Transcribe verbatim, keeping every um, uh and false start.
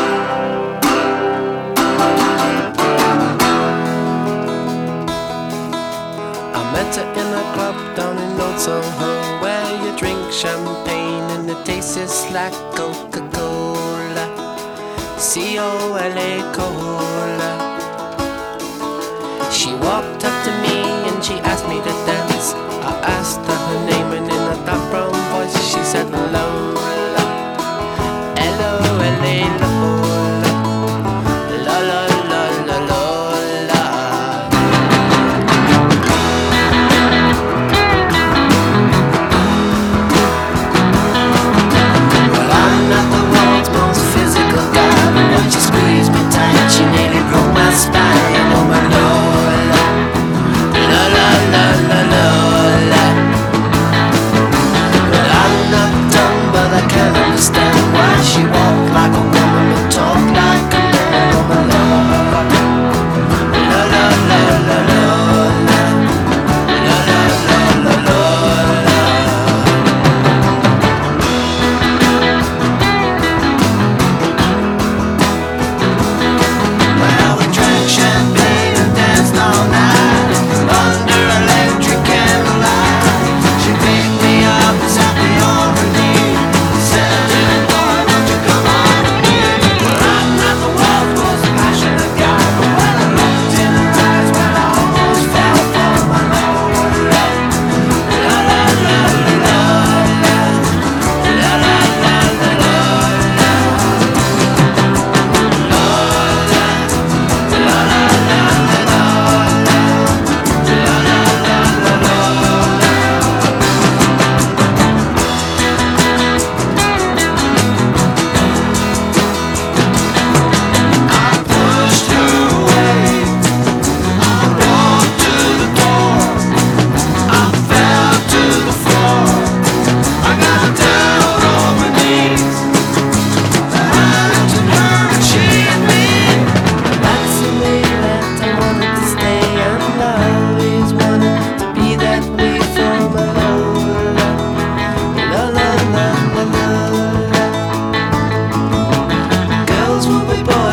I met her in a club down in Old Soho, where you drink champagne and it tastes like Coca-Cola, C O L A Cola. She walked up to me and she asked me to dance. I asked her her name and in a dark brown voice she said Lola, L O L A Lola, la la la la Lola. Well, I'm not the world's most physical guy, but when she squeezed me tight she nearly broke my spine. Oh my Lola, la la la la Lola. Well, I'm not dumb, but I can't understand why she walked like a woman but talked like a man. Oh my Lola, la la la la Lola, la la la la Lola. Well, we drank champagne and danced all night under electric candlelight. She picked me up and sat me on her knee, said, "Little boy, won't you come on with me?" Well, I'm not the world's most passionate guy, but when I looked in her eyes, well, I almost fell for my Lola. La la la la Lola, la la la la Lola, Lola, la la la la Lola, la la la la Lola. I pushed her away, I walked to the door, I fell to the floor, I got down on my knees, I looked at her and she at me. That's the way that I wanted to stay, and I always wanted to be that way for my Lola, la la la la Lola. Girls will be born